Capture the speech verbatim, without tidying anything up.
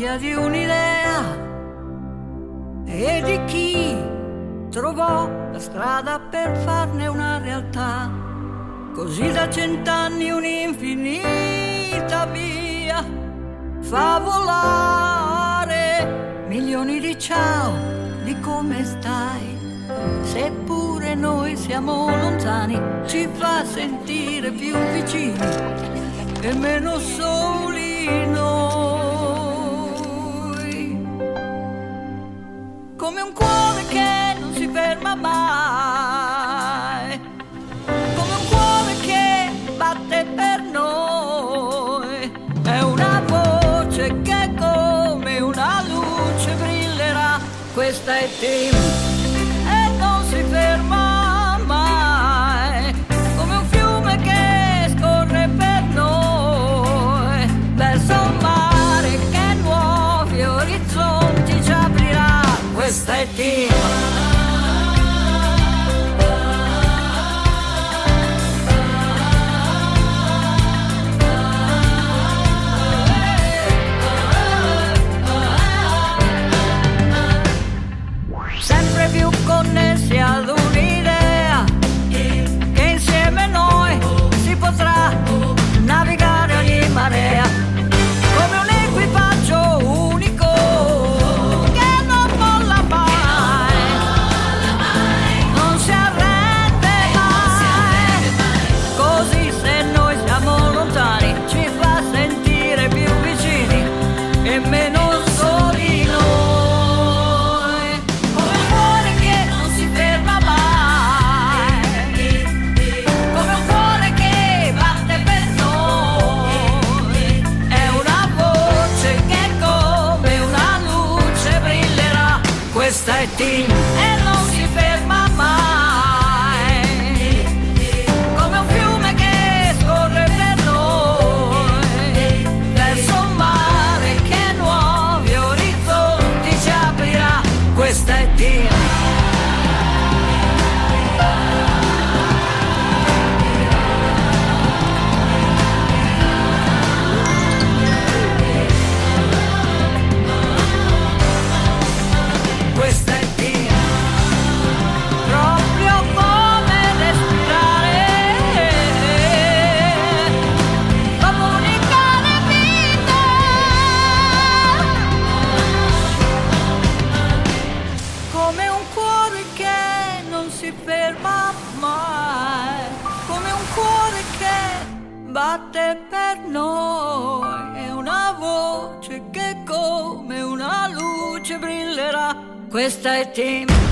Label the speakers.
Speaker 1: voglia di un'idea e di chi trovò la strada per farne una realtà, così da cent'anni un'infinita via fa volare milioni di ciao, di come stai, seppure noi siamo lontani, ci fa sentire più vicini e meno soli noi, come un cuore che non si ferma mai, come un cuore che batte per noi, è una voce che come una luce brillerà, questa è Tim e non si ferma mai, come un fiume che scorre per noi, verso un mare che nuovi orizzonti ci aprirà, questa è Tim. Sempre più connessi ad un'idea che insieme noi si potrà navigare ogni marea, come un equipaggio unico che non molla mai, non si arrende mai, così se noi siamo lontani ci fa sentire più vicini e meno soli noi, come un cuore che non si ferma mai, come un cuore che batte per noi, è una voce che come una luce brillerà, questa è Tim e non si ferma mai, come un fiume che scorre per noi, verso un mare che nuovi orizzonti ci aprirà, questa è Tim. Questa è Tim, proprio come respirare, comunicare vita, come un cuore che non si ferma mai, come un cuore che batte per noi, è una voce che come una luce brillerà, questa è Tim.